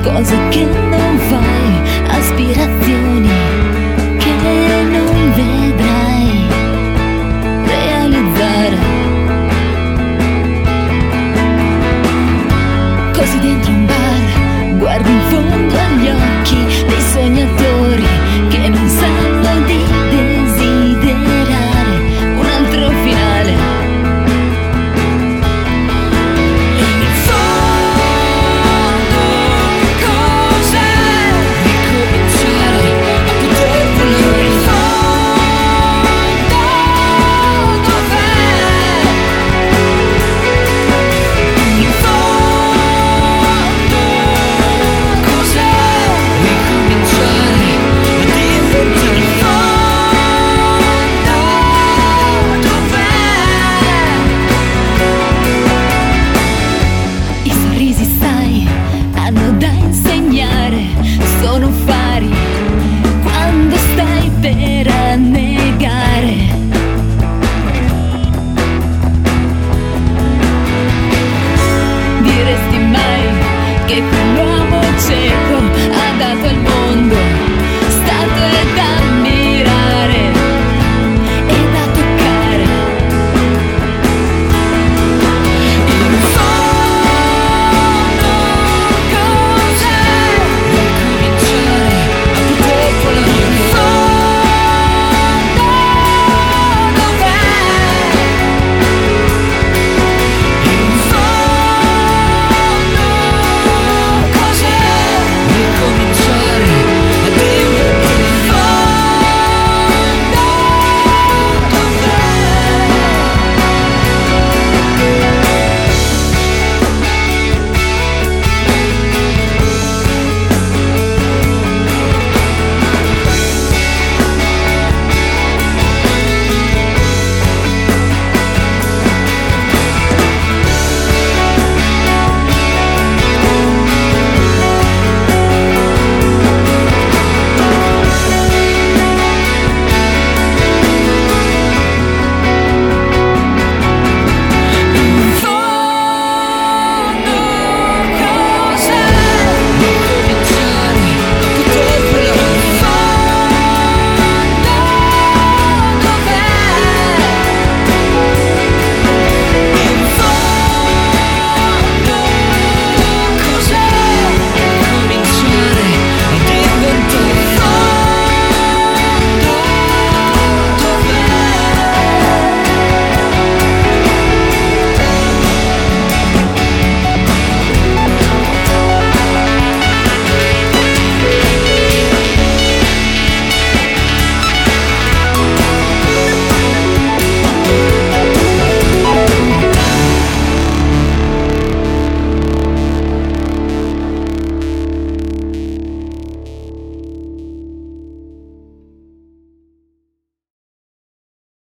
cose che non fai, aspirazioni che non vedrai realizzare. Così dentro un bar guardi in fondo agli occhi dei sognatori che non sanno di desiderare un altro finale. Sono fari quando stai per annegare. Diresti mai che quell'uomo c'è?